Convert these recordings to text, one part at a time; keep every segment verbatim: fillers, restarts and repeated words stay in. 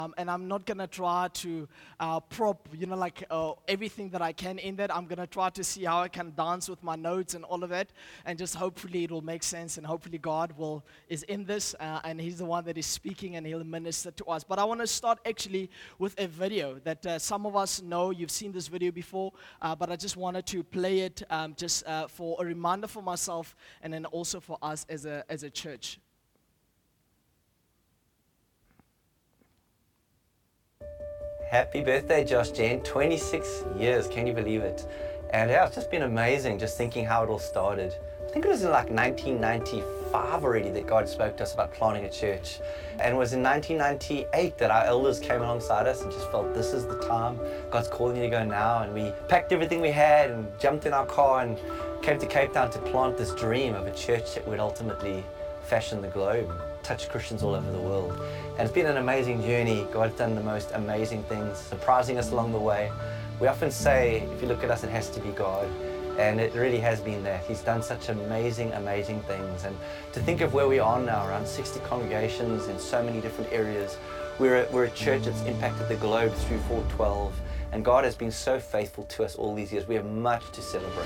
Um, and I'm not going to try to uh, prop, you know, like uh, everything that I can in that. I'm going to try to see how I can dance with my notes and all of that. And just hopefully it will make sense. And hopefully God will is in this. Uh, and He's the one that is speaking and He'll minister to us. But I want to start actually with a video that uh, some of us know. You've seen this video before. Uh, but I just wanted to play it um, just uh, for a reminder for myself and then also for us as a as a church. Happy birthday, Josh Jen. twenty-six years, can you believe it? And yeah, it's just been amazing just thinking how it all started. I think it was in like nineteen ninety-five already that God spoke to us about planting a church. And it was in nineteen ninety-eight that our elders came alongside us and just felt this is the time. God's calling you to go now. And we packed everything we had and jumped in our car and came to Cape Town to plant this dream of a church that would ultimately fashion the globe, touch Christians all over the world. And it's been an amazing journey. God's done the most amazing things, surprising us along the way. We often say, if you look at us, it has to be God. And it really has been that. He's done such amazing, amazing things. And to think of where we are now, around sixty congregations in so many different areas, we're a, we're a church that's impacted the globe through four twelve. And God has been so faithful to us all these years. We have much to celebrate.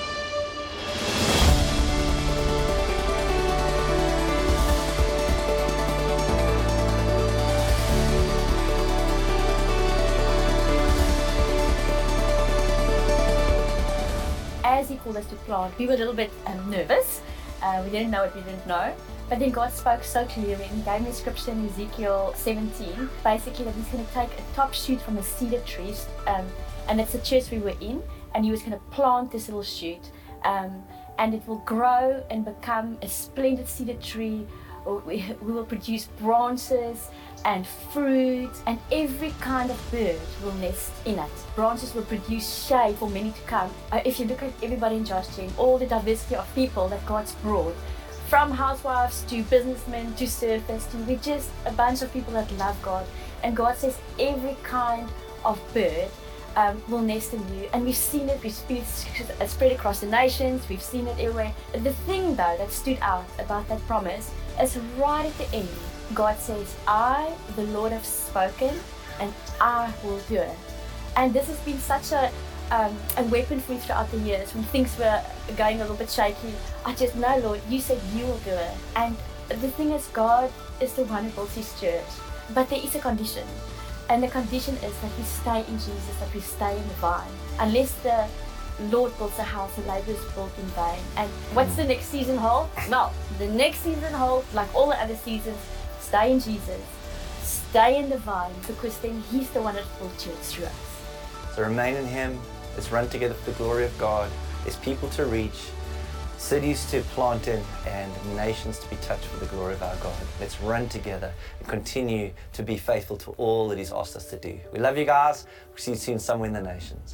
As He called us to plant, we were a little bit um, nervous. Uh, we didn't know what we didn't know. But then God spoke so clearly and He gave me a scripture in Ezekiel seventeen, basically that He's going to take a top shoot from a cedar tree, um, and it's the church we were in, and He was going to plant this little shoot, um, and it will grow and become a splendid cedar tree. We, we will produce branches and fruit, and every kind of bird will nest in it. Branches will produce shade for many to come. Uh, if you look at everybody in Josh Jen, all the diversity of people that God's brought, from housewives to businessmen to surfers, to we're just a bunch of people that love God. And God says every kind of bird um, will nest in you. And we've seen it, we've seen it spread across the nations, we've seen it everywhere. The thing though that stood out about that promise is right at the end, God says, I, the Lord, have spoken, and I will do it. And this has been such a, um, a weapon for me throughout the years. When things were going a little bit shaky, I just know, Lord, you said you will do it. And the thing is, God is the one who builds His church. But there is a condition. And the condition is that we stay in Jesus, that we stay in the vine. Unless the Lord builds a house, the labor is built in vain. And what's the next season hold? Well, the next season holds, like all the other seasons, stay in Jesus, stay in the vine, because then He's the one that will church through us. So remain in Him. Let's run together for the glory of God. There's people to reach, cities to plant in, and nations to be touched for the glory of our God. Let's run together and continue to be faithful to all that He's asked us to do. We love you guys. We'll see you soon somewhere in the nations.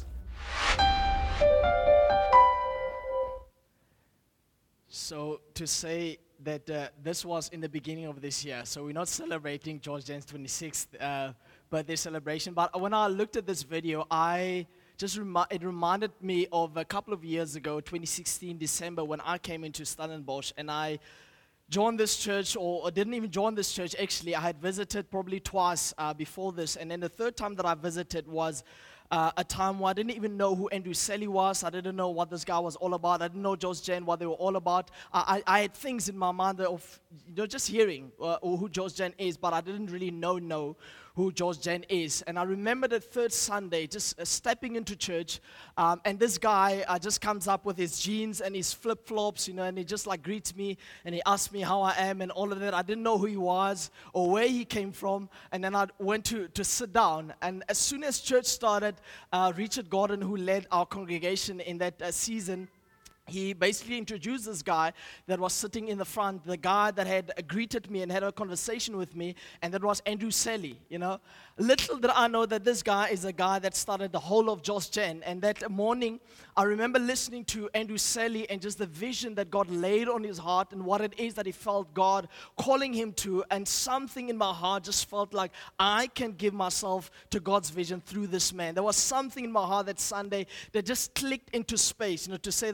So to say that uh, this was in the beginning of this year, so we're not celebrating Josh Jen's twenty-sixth uh, birthday celebration, but when I looked at this video, I just remi- it reminded me of a couple of years ago, twenty sixteen December, when I came into Stellenbosch, and I joined this church, or, or didn't even join this church, actually. I had visited probably twice uh, before this, and then the third time that I visited was Uh, a time where I didn't even know who Andrew Selly was. I didn't know what this guy was all about. I didn't know Josh Jen, what they were all about. I, I, I had things in my mind of, you know, just hearing uh, who Josh Jen is, but I didn't really know know who Josh Jen is. And I remember the third Sunday, just uh, stepping into church, um, and this guy uh, just comes up with his jeans and his flip-flops, you know, and he just like greets me, and he asks me how I am and all of that. I didn't know who he was or where he came from, and then I went to, to sit down. And as soon as church started, uh, Richard Gordon, who led our congregation in that uh, season, he basically introduced this guy that was sitting in the front, the guy that had greeted me and had a conversation with me, and that was Andrew Selly, you know. Little did I know that this guy is a guy that started the whole of Josh Jen. And that morning, I remember listening to Andrew Selly and just the vision that God laid on his heart and what it is that he felt God calling him to. And something in my heart just felt like I can give myself to God's vision through this man. There was something in my heart that Sunday that just clicked into space, you know, to say that I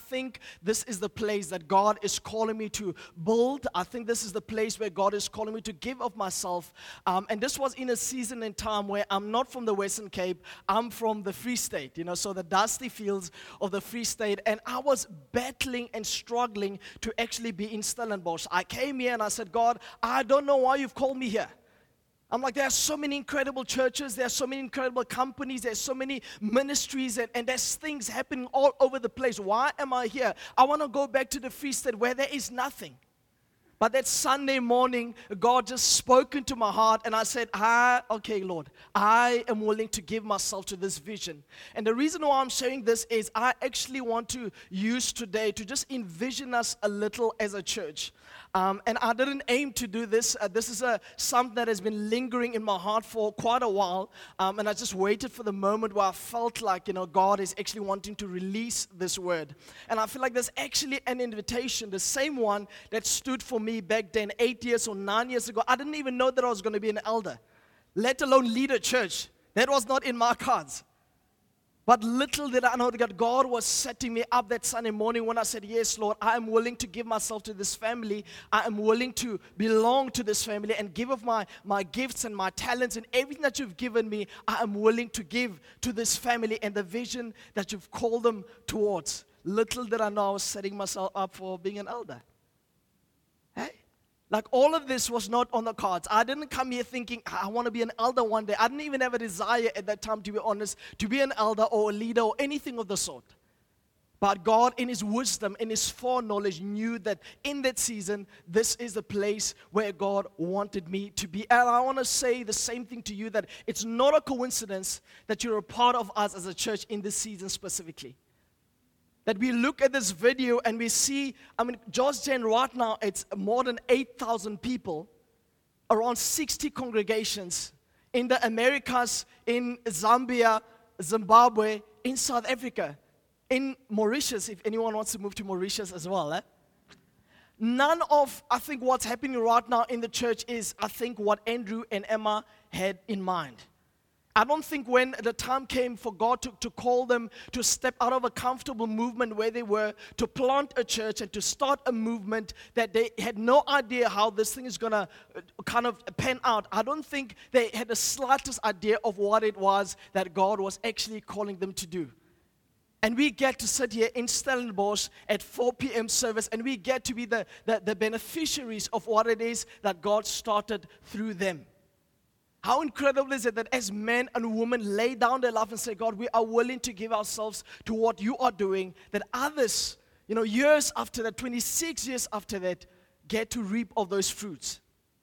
think this is the place that God is calling me to build. I think this is the place where God is calling me to give of myself. Um, and this was in a season and time where I'm not from the Western Cape. I'm from the Free State, you know, so the dusty fields of the Free State. And I was battling and struggling to actually be in Stellenbosch. I came here and I said, God, I don't know why you've called me here. I'm like, there are so many incredible churches, there are so many incredible companies, there's so many ministries, and, and there's things happening all over the place. Why am I here? I want to go back to the Free State where there is nothing. But that Sunday morning, God just spoke into my heart, and I said, ah, okay, Lord, I am willing to give myself to this vision. And the reason why I'm sharing this is I actually want to use today to just envision us a little as a church. Um, and I didn't aim to do this. Uh, this is a, something that has been lingering in my heart for quite a while. Um, and I just waited for the moment where I felt like, you know, God is actually wanting to release this word. And I feel like there's actually an invitation, the same one that stood for me back then, eight years or nine years ago. I didn't even know that I was going to be an elder, let alone lead a church. That was not in my cards. But little did I know that God was setting me up that Sunday morning when I said, yes, Lord, I am willing to give myself to this family. I am willing to belong to this family and give of my, my gifts and my talents and everything that you've given me. I am willing to give to this family and the vision that you've called them towards. Little did I know I was setting myself up for being an elder. Hey? Like all of this was not on the cards. I didn't come here thinking, I want to be an elder one day. I didn't even have a desire at that time, to be honest, to be an elder or a leader or anything of the sort. But God, in His wisdom, in His foreknowledge, knew that in that season, this is the place where God wanted me to be. And I want to say the same thing to you, that it's not a coincidence that you're a part of us as a church in this season specifically. That we look at this video and we see, I mean, George Gen right now, it's more than eight thousand people, around sixty congregations in the Americas, in Zambia, Zimbabwe, in South Africa, in Mauritius, if anyone wants to move to Mauritius as well. Eh? None of, I think, what's happening right now in the church is, I think, what Andrew and Emma had in mind. I don't think when the time came for God to, to call them to step out of a comfortable movement where they were, to plant a church and to start a movement that they had no idea how this thing is going to kind of pan out. I don't think they had the slightest idea of what it was that God was actually calling them to do. And we get to sit here in Stellenbosch at four p.m. service, and we get to be the, the, the beneficiaries of what it is that God started through them. How incredible is it that as men and women lay down their life and say, God, we are willing to give ourselves to what you are doing, that others, you know, years after that, twenty-six years after that, get to reap of those fruits.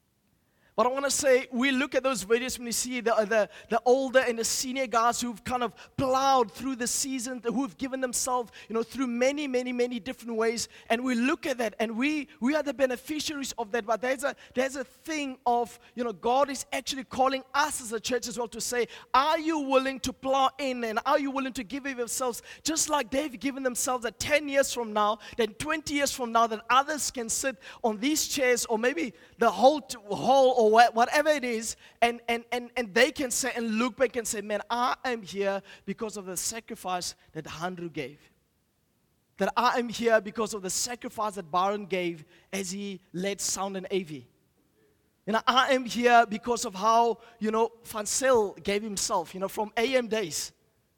But I want to say, we look at those videos when you see the, the, the older and the senior guys who've kind of plowed through the season, who've given themselves, you know, through many, many, many different ways. And we look at that, and we we are the beneficiaries of that. But there's a there's a thing of, you know, God is actually calling us as a church as well to say, are you willing to plow in, and are you willing to give of yourselves, just like they've given themselves that ten years from now, then twenty years from now, that others can sit on these chairs, or maybe the whole t- hall, or whatever it is, and, and, and, and they can say and look back and say, man, I am here because of the sacrifice that Andrew gave. That I am here because of the sacrifice that Byron gave as he led Sound and A V. You know, I am here because of how, you know, Van Zyl gave himself, you know, from A M days.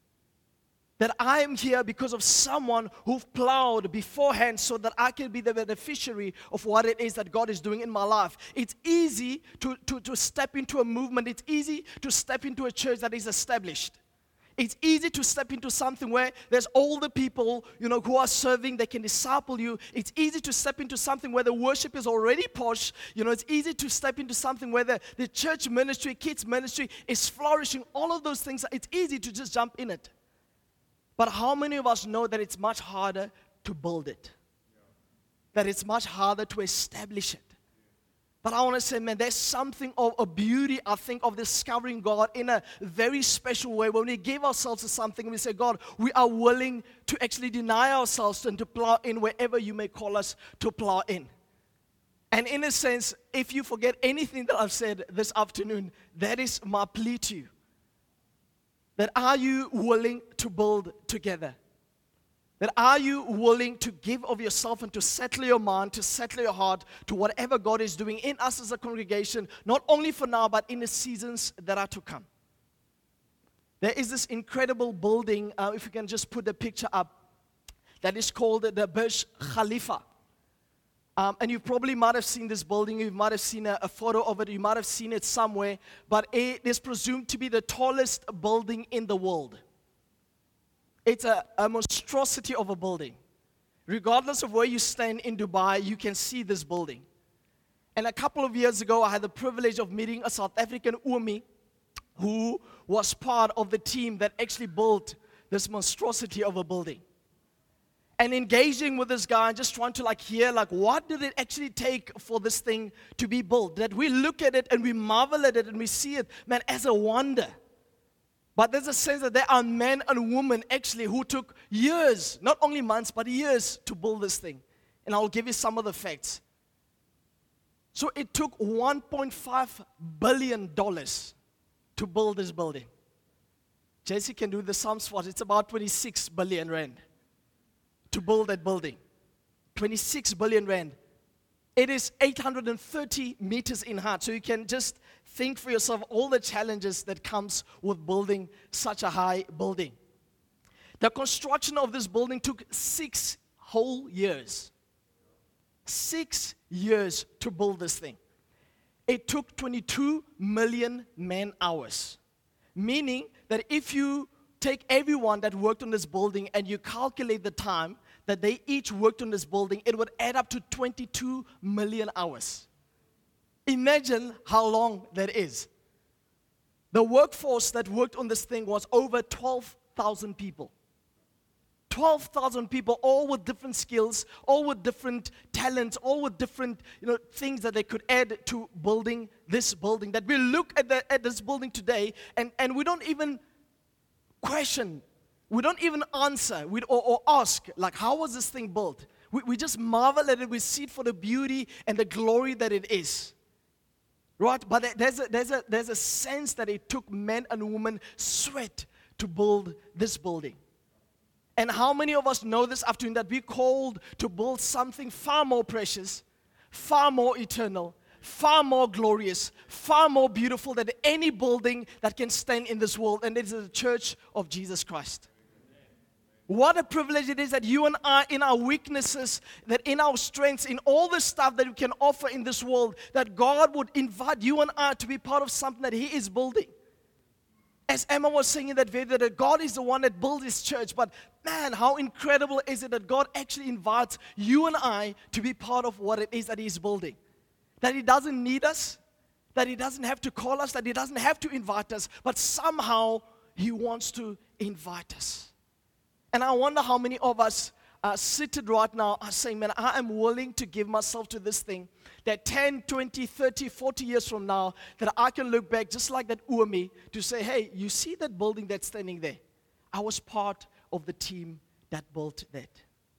That I am here because of someone who plowed beforehand so that I can be the beneficiary of what it is that God is doing in my life. It's easy to, to, to step into a movement. It's easy to step into a church that is established. It's easy to step into something where there's older people, you know, who are serving, they can disciple you. It's easy to step into something where the worship is already posh. You know, it's easy to step into something where the, the church ministry, kids ministry is flourishing. All of those things, it's easy to just jump in it. But how many of us know that it's much harder to build it? That it's much harder to establish it. But I want to say, man, there's something of a beauty, I think, of discovering God in a very special way. When we give ourselves to something, we say, God, we are willing to actually deny ourselves and to plow in wherever you may call us to plow in. And in a sense, if you forget anything that I've said this afternoon, that is my plea to you. That are you willing to build together? That are you willing to give of yourself and to settle your mind, to settle your heart to whatever God is doing in us as a congregation, not only for now, but in the seasons that are to come. There is this incredible building, uh, if you can just put the picture up, that is called the Burj Khalifa. Um, and you probably might have seen this building, you might have seen a, a photo of it, you might have seen it somewhere, but it is presumed to be the tallest building in the world. It's a, a monstrosity of a building. Regardless of where you stand in Dubai, you can see this building. And a couple of years ago, I had the privilege of meeting a South African Umi who was part of the team that actually built this monstrosity of a building. And engaging with this guy and just trying to like hear like what did it actually take for this thing to be built? That we look at it and we marvel at it and we see it, man, as a wonder. But there's a sense that there are men and women actually who took years, not only months, but years to build this thing. And I'll give you some of the facts. So it took one point five billion dollars to build this building. Jesse can do the sums for it. It's about twenty-six billion rand to build that building. twenty-six billion rand. It is eight hundred thirty meters in height. So you can just think for yourself all the challenges that comes with building such a high building. The construction of this building took six whole years. Six years to build this thing. It took twenty-two million man hours. Meaning that if you take everyone that worked on this building and you calculate the time that they each worked on this building, it would add up to twenty-two million hours. Imagine how long that is. The workforce that worked on this thing was over twelve thousand people. twelve thousand people, all with different skills, all with different talents, all with different you know, things that they could add to building this building. That we look at, the, at this building today and, and we don't even question, we don't even answer we, or, or ask, like, how was this thing built? We, we just marvel at it, we see it for the beauty and the glory that it is. Right? But there's a, there's, a, there's a sense that it took men and women sweat to build this building. And how many of us know this afternoon that we're called to build something far more precious, far more eternal, far more glorious, far more beautiful than any building that can stand in this world, and it is the Church of Jesus Christ. What a privilege it is that you and I, in our weaknesses, that in our strengths, in all the stuff that we can offer in this world, that God would invite you and I to be part of something that He is building. As Emma was saying in that video, that God is the one that built His church, but man, how incredible is it that God actually invites you and I to be part of what it is that He's building. That He doesn't need us, that He doesn't have to call us, that He doesn't have to invite us, but somehow He wants to invite us. And I wonder how many of us are seated right now are saying, man, I am willing to give myself to this thing. That ten, twenty, thirty, forty years from now, that I can look back just like that Umi to say, hey, you see that building that's standing there? I was part of the team that built that.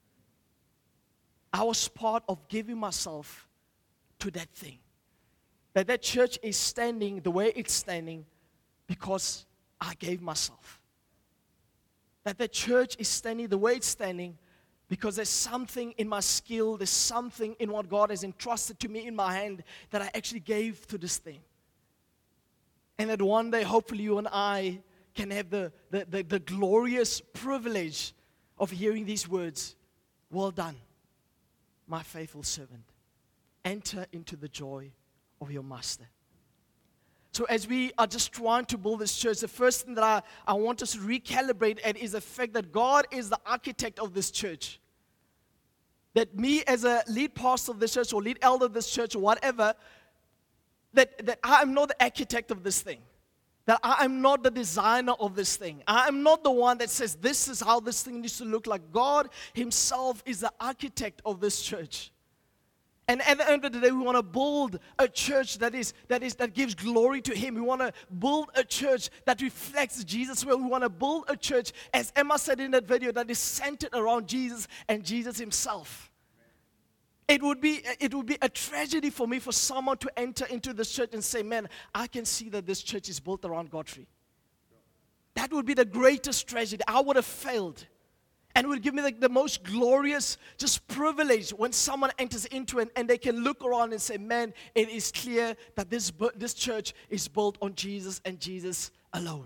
I was part of giving myself to that thing. That that church is standing the way it's standing because I gave myself. That the church is standing the way it's standing because there's something in my skill, there's something in what God has entrusted to me in my hand that I actually gave to this thing. And that one day, hopefully, you and I can have the, the, the, the glorious privilege of hearing these words, well done, my faithful servant. Enter into the joy of your master. So as we are just trying to build this church, the first thing that I, I want us to recalibrate at is the fact that God is the architect of this church. That me as a lead pastor of this church or lead elder of this church or whatever, that, that I am not the architect of this thing. That I am not the designer of this thing. I am not the one that says this is how this thing needs to look like. God Himself is the architect of this church. And at the end of the day, we want to build a church that is that is that gives glory to Him. We want to build a church that reflects Jesus well. We want to build a church, as Emma said in that video, that is centered around Jesus and Jesus Himself. It would be it would be a tragedy for me for someone to enter into this church and say, man, I can see that this church is built around Godfrey. That would be the greatest tragedy. I would have failed. And it would give me like the most glorious just privilege when someone enters into it and they can look around and say, man, it is clear that this, bu- this church is built on Jesus and Jesus alone.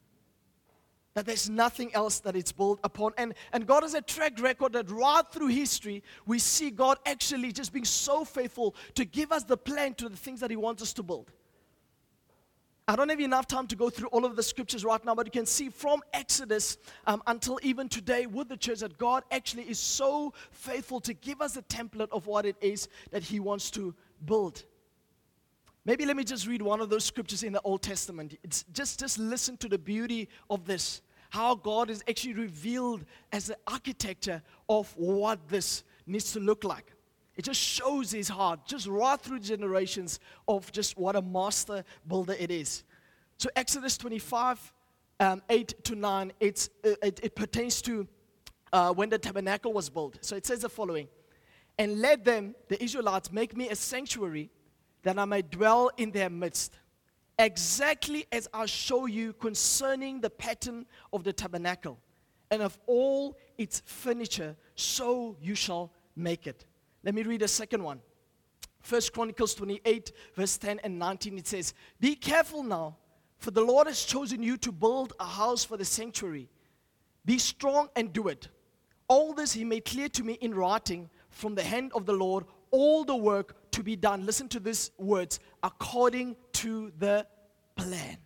That there's nothing else that it's built upon. And, and God has a track record that right through history, we see God actually just being so faithful to give us the plan to the things that He wants us to build. I don't have enough time to go through all of the scriptures right now, but you can see from Exodus um, until even today with the church that God actually is so faithful to give us a template of what it is that He wants to build. Maybe let me just read one of those scriptures in the Old Testament. It's just, just listen to the beauty of this, how God is actually revealed as the architecture of what this needs to look like. It just shows His heart, just right through generations of just what a master builder it is. So Exodus twenty-five, um, eight to nine, it's, uh, it, it pertains to uh, when the tabernacle was built. So it says the following, and let them, the Israelites, make me a sanctuary that I may dwell in their midst, exactly as I show you concerning the pattern of the tabernacle, and of all its furniture, so you shall make it. Let me read a second one. First Chronicles twenty-eight, verse ten and nineteen, it says, be careful now, for the Lord has chosen you to build a house for the sanctuary. Be strong and do it. All this He made clear to me in writing from the hand of the Lord, all the work to be done. Listen to these words, according to the plan.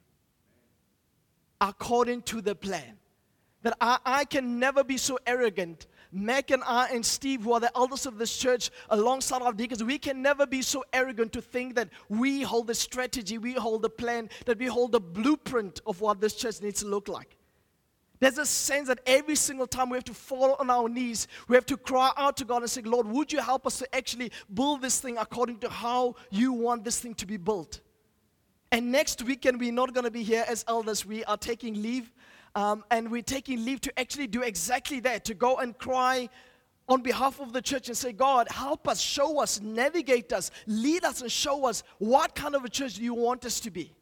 According to the plan. That I, I can never be so arrogant. Mac and I and Steve, who are the elders of this church, alongside our deacons, we can never be so arrogant to think that we hold the strategy, we hold the plan, that we hold the blueprint of what this church needs to look like. There's a sense that every single time we have to fall on our knees, we have to cry out to God and say, Lord, would you help us to actually build this thing according to how you want this thing to be built? And next weekend, we're not going to be here as elders. We are taking leave. Um, and we're taking leave to actually do exactly that, to go and cry on behalf of the church and say, God, help us, show us, navigate us, lead us and show us what kind of a church do you want us to be.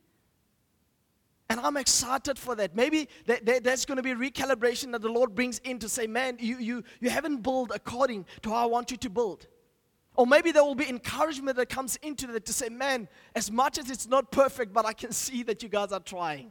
And I'm excited for that. Maybe that, that, there's going to be a recalibration that the Lord brings in to say, man, you, you, you haven't built according to how I want you to build. Or maybe there will be encouragement that comes into that to say, man, as much as it's not perfect, but I can see that you guys are trying.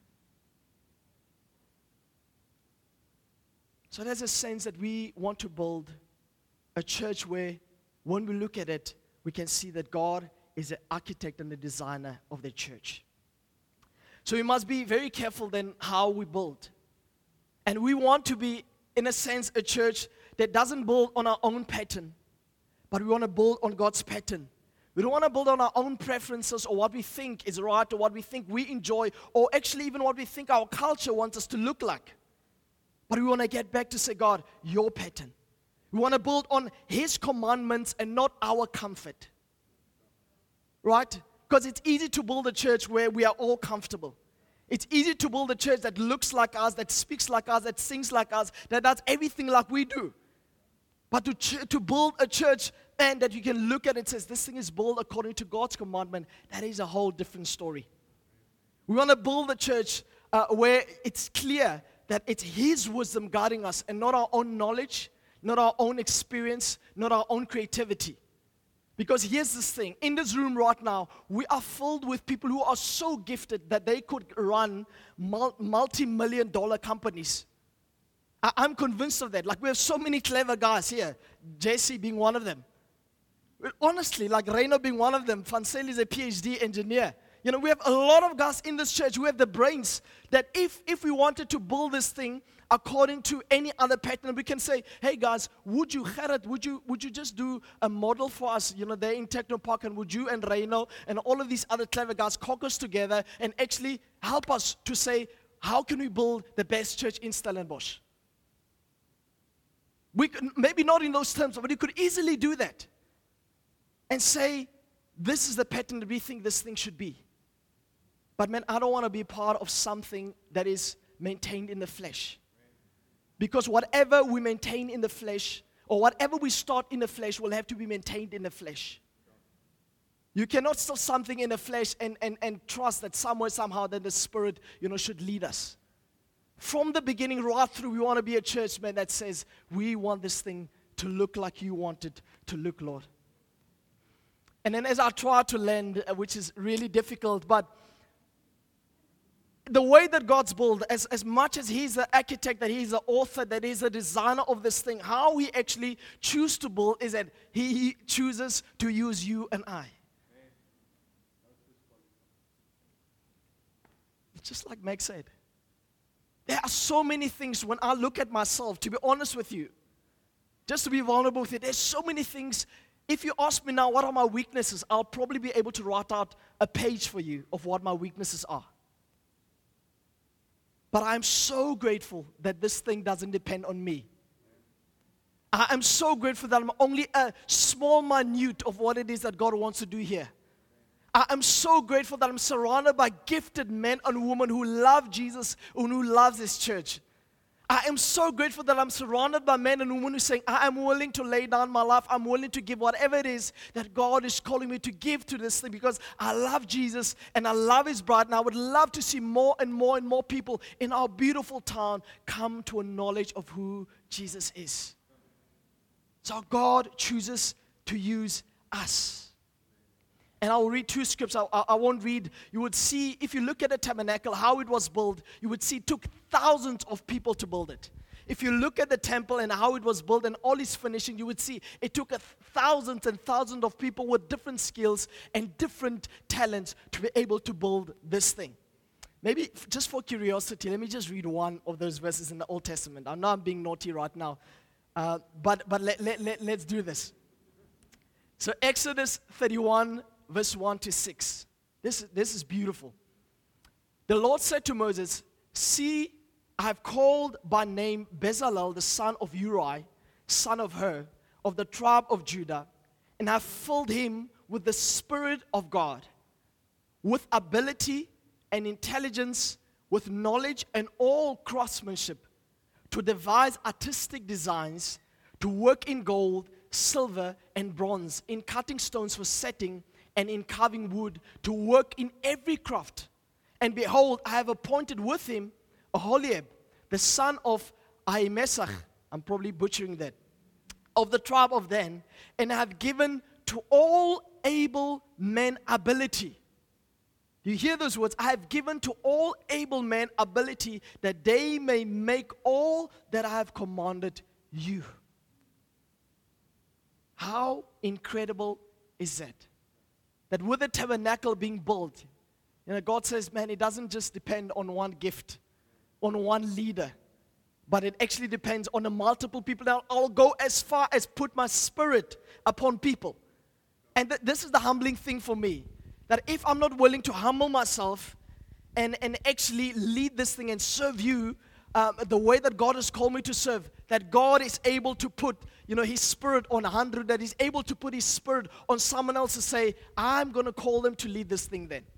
So there's a sense that we want to build a church where when we look at it, we can see that God is the architect and the designer of the church. So we must be very careful then how we build. And we want to be, in a sense, a church that doesn't build on our own pattern, but we want to build on God's pattern. We don't want to build on our own preferences or what we think is right or what we think we enjoy or actually even what we think our culture wants us to look like. But we want to get back to say, God, your pattern. We want to build on His commandments and not our comfort. Right? Because it's easy to build a church where we are all comfortable. It's easy to build a church that looks like us, that speaks like us, that sings like us, that does everything like we do. But to, ch- to build a church and that you can look at it and says, this thing is built according to God's commandment, that is a whole different story. We want to build a church uh, where it's clear that it's His wisdom guiding us and not our own knowledge, not our own experience, not our own creativity. Because here's this thing, in this room right now, we are filled with people who are so gifted that they could run mul- multi-million dollar companies. I- I'm convinced of that. Like we have so many clever guys here, Jesse being one of them. Honestly, like Reino being one of them, Fansel is a P H D engineer. You know, we have a lot of guys in this church who have the brains that if, if we wanted to build this thing according to any other pattern, we can say, hey guys, would you, Gerrit, would you would you just do a model for us, you know, there in Technopark, and would you and Reino and all of these other clever guys caucus together and actually help us to say, how can we build the best church in Stellenbosch? We could, maybe not in those terms, but you could easily do that and say, this is the pattern that we think this thing should be. But man, I don't want to be part of something that is maintained in the flesh. Because whatever we maintain in the flesh, or whatever we start in the flesh, will have to be maintained in the flesh. You cannot start something in the flesh and, and, and trust that somewhere, somehow, that the Spirit, you know, should lead us. From the beginning right through, we want to be a church, man, that says, we want this thing to look like you want it to look, Lord. And then as I try to land, uh, which is really difficult, but the way that God's built, as, as much as He's the architect, that He's the author, that He's the designer of this thing, how He actually chooses to build is that He, he chooses to use you and I. It's just like Meg said. There are so many things when I look at myself, to be honest with you, just to be vulnerable with you, there's so many things. If you ask me now, what are my weaknesses? I'll probably be able to write out a page for you of what my weaknesses are. But I'm so grateful that this thing doesn't depend on me. I am so grateful that I'm only a small minute of what it is that God wants to do here. I am so grateful that I'm surrounded by gifted men and women who love Jesus and who loves His church. I am so grateful that I'm surrounded by men and women who are saying, I am willing to lay down my life. I'm willing to give whatever it is that God is calling me to give to this thing because I love Jesus and I love His bride. And I would love to see more and more and more people in our beautiful town come to a knowledge of who Jesus is. So God chooses to use us. And I'll read two scripts. I, I, I won't read. You would see, if you look at the tabernacle, how it was built, you would see it took thousands of people to build it. If you look at the temple and how it was built and all its finishing, you would see it took a thousands and thousands of people with different skills and different talents to be able to build this thing. Maybe just for curiosity, let me just read one of those verses in the Old Testament. I know I'm being naughty right now, uh, but, but let, let, let, let's do this. So Exodus thirty-one, verse one to six. This, this is beautiful. The Lord said to Moses, see, I have called by name Bezalel, the son of Uri, son of Hur, of the tribe of Judah, and have filled him with the Spirit of God, with ability and intelligence, with knowledge and all craftsmanship, to devise artistic designs, to work in gold, silver, and bronze, in cutting stones for setting, and in carving wood, to work in every craft. And behold, I have appointed with him Aholiab, the son of Ahimelech, I'm probably butchering that, of the tribe of Dan, and I have given to all able men ability. You hear those words? I have given to all able men ability that they may make all that I have commanded you. How incredible is that? That with the tabernacle being built, you know, God says, man, it doesn't just depend on one gift, on one leader, but it actually depends on a multiple people. Now, I'll go as far as put my Spirit upon people. And th- this is the humbling thing for me, that if I'm not willing to humble myself and, and actually lead this thing and serve you um, the way that God has called me to serve, that God is able to put, you know, His Spirit on a hundred, that He's able to put His Spirit on someone else to say, I'm going to call them to lead this thing then.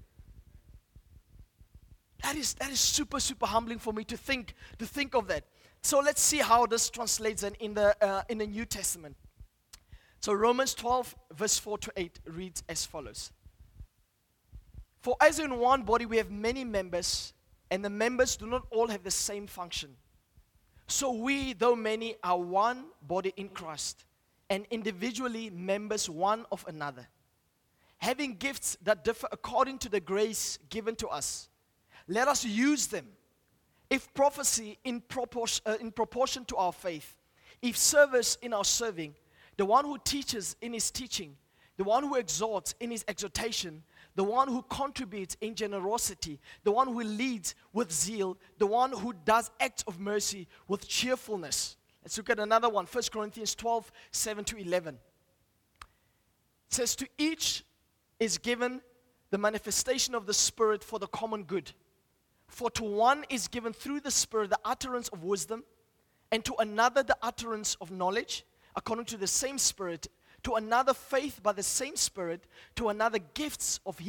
That is, that is super, super humbling for me to think, to think of that. So let's see how this translates in, in, the, uh, in the New Testament. So Romans twelve, verse four to eight reads as follows. For as in one body we have many members, and the members do not all have the same function. So we, though many, are one body in Christ, and individually members one of another, having gifts that differ according to the grace given to us. Let us use them. If prophecy, in proportion, uh, in proportion to our faith. If service, in our serving. The one who teaches, in his teaching. The one who exhorts, in his exhortation. The one who contributes in generosity. The one who leads with zeal. The one who does acts of mercy with cheerfulness. Let's look at another one. First Corinthians twelve, seven to eleven. It says, to each is given the manifestation of the Spirit for the common good. For to one is given through the Spirit the utterance of wisdom, and to another the utterance of knowledge, according to the same Spirit, to another faith by the same Spirit, to another gifts of healing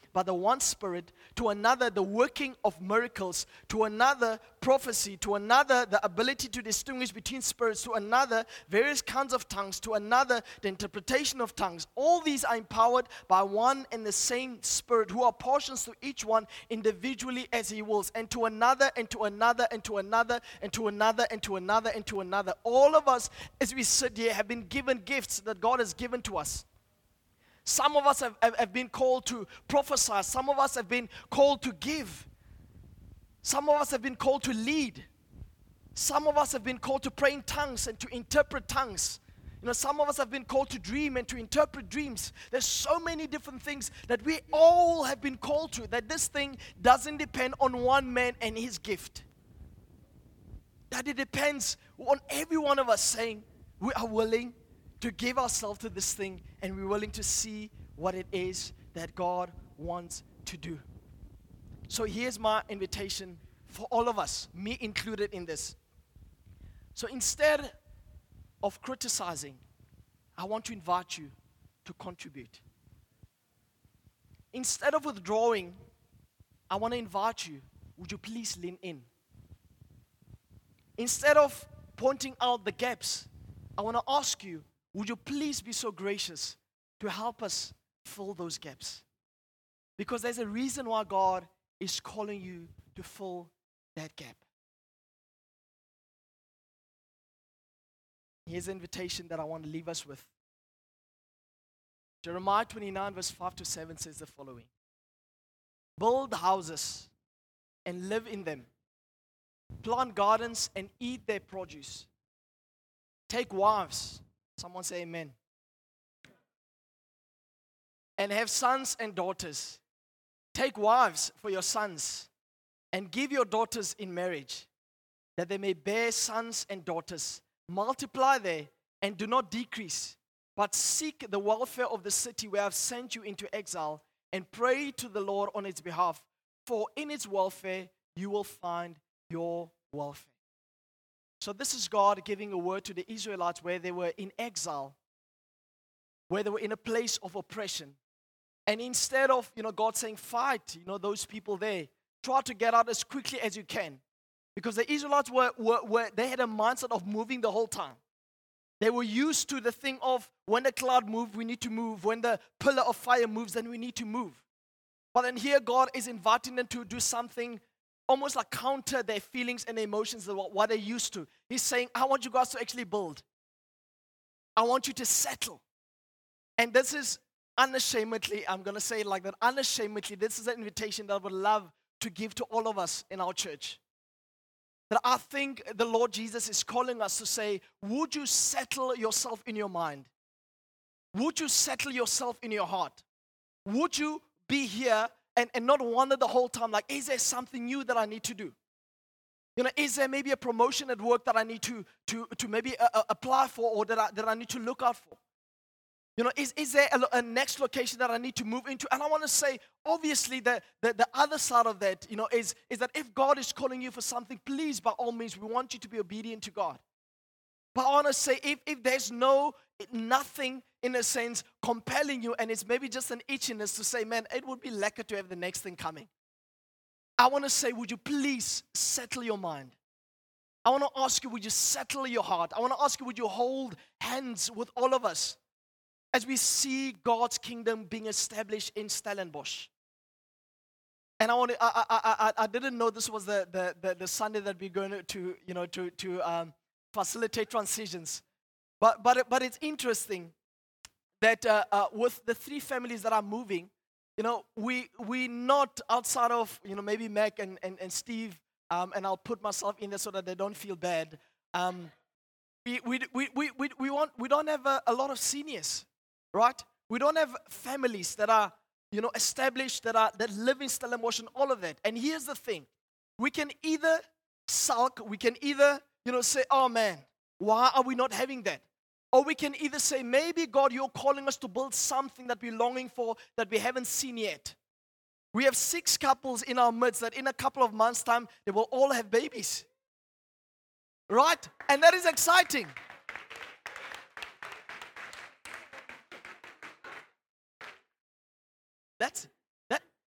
by the one Spirit, to another the working of miracles, to another prophecy, to another the ability to distinguish between spirits, to another various kinds of tongues, to another the interpretation of tongues. All these are empowered by one and the same Spirit, who apportions to each one individually as he wills, and to another, and to another, and to another, and to another, and to another, and to another. All of us, as we sit here, have been given gifts that God has given to us. Some of us have, have, have been called to prophesy. Some of us have been called to give. Some of us have been called to lead. Some of us have been called to pray in tongues and to interpret tongues. You know, some of us have been called to dream and to interpret dreams. There's so many different things that we all have been called to, that this thing doesn't depend on one man and his gift. That it depends on every one of us saying we are willing to give ourselves to this thing, and we're willing to see what it is that God wants to do. So here's my invitation for all of us, me included in this. So instead of criticizing, I want to invite you to contribute. Instead of withdrawing, I want to invite you, would you please lean in? Instead of pointing out the gaps, I want to ask you, would you please be so gracious to help us fill those gaps? Because there's a reason why God is calling you to fill that gap. Here's the invitation that I want to leave us with. Jeremiah twenty-nine verse five to seven says the following. Build houses and live in them. Plant gardens and eat their produce. Take wives. Someone say amen. And have sons and daughters. Take wives for your sons and give your daughters in marriage, that they may bear sons and daughters. Multiply there and do not decrease, but seek the welfare of the city where I have sent you into exile, and pray to the Lord on its behalf, for in its welfare you will find your welfare. So this is God giving a word to the Israelites where they were in exile, where they were in a place of oppression. And instead of, you know, God saying, fight, you know, those people there, try to get out as quickly as you can. Because the Israelites were, were, were, they had a mindset of moving the whole time. They were used to the thing of when the cloud moves, we need to move. When the pillar of fire moves, then we need to move. But then here God is inviting them to do something almost like counter their feelings and emotions, what they're used to. He's saying, I want you guys to actually build. I want you to settle. And this is unashamedly, I'm going to say it like that, unashamedly, this is an invitation that I would love to give to all of us in our church. That I think the Lord Jesus is calling us to say, would you settle yourself in your mind? Would you settle yourself in your heart? Would you be here and, and not wonder the whole time, like, is there something new that I need to do? You know, is there maybe a promotion at work that I need to, to, to maybe uh, uh, apply for, or that I, that I need to look out for? You know, is, is there a, a next location that I need to move into? And I want to say, obviously, the, the, the other side of that, you know, is, is that if God is calling you for something, please, by all means, we want you to be obedient to God. But I want to say, if, if there's no, nothing, in a sense, compelling you, and it's maybe just an itchiness to say, man, it would be lekker to have the next thing coming. I want to say, would you please settle your mind? I want to ask you, would you settle your heart? I want to ask you, would you hold hands with all of us as we see God's kingdom being established in Stellenbosch? And I want to, I, I, I, I didn't know this was the, the, the, the Sunday that we're going to, you know, to, to um, facilitate transitions. But, but, but it's interesting that uh, uh, with the three families that are moving, you know, we we not outside of, you know, maybe Mac and, and, and Steve, um, and I'll put myself in there so that they don't feel bad. Um, we, we, we, we, we, we, want, we don't have a, a lot of seniors, right? We don't have families that are, you know, established, that are that live in Stellenbosch and all of that. And here's the thing. We can either sulk, we can either, you know, say, oh man, why are we not having that? Or we can either say, maybe God, you're calling us to build something that we're longing for that we haven't seen yet. We have six couples in our midst that in a couple of months' time, they will all have babies. Right? And that is exciting. That's that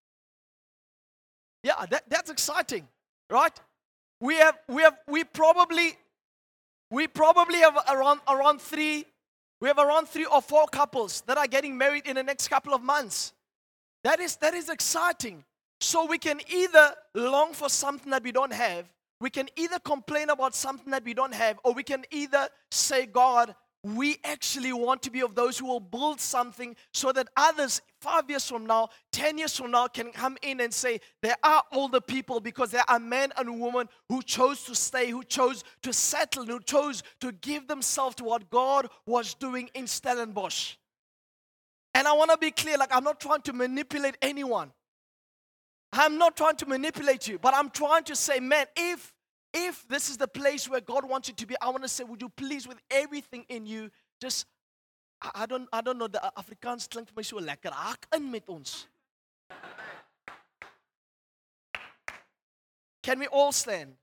Yeah, that, that's exciting, right? We have, we have, we probably, we probably have around, around three, we have around three or four couples that are getting married in the next couple of months. That is, that is exciting. So we can either long for something that we don't have, we can either complain about something that we don't have, or we can either say, God, we actually want to be of those who will build something so that others, five years from now, ten years from now, can come in and say, there are older people because there are men and women who chose to stay, who chose to settle, who chose to give themselves to what God was doing in Stellenbosch. And I want to be clear, like I'm not trying to manipulate anyone. I'm not trying to manipulate you, but I'm trying to say, man, if if this is the place where God wants you to be, I want to say, would you please, with everything in you, just, I, I don't I don't know, the Afrikaans klinkt vir my so lekker, haak in met ons. Can we all stand?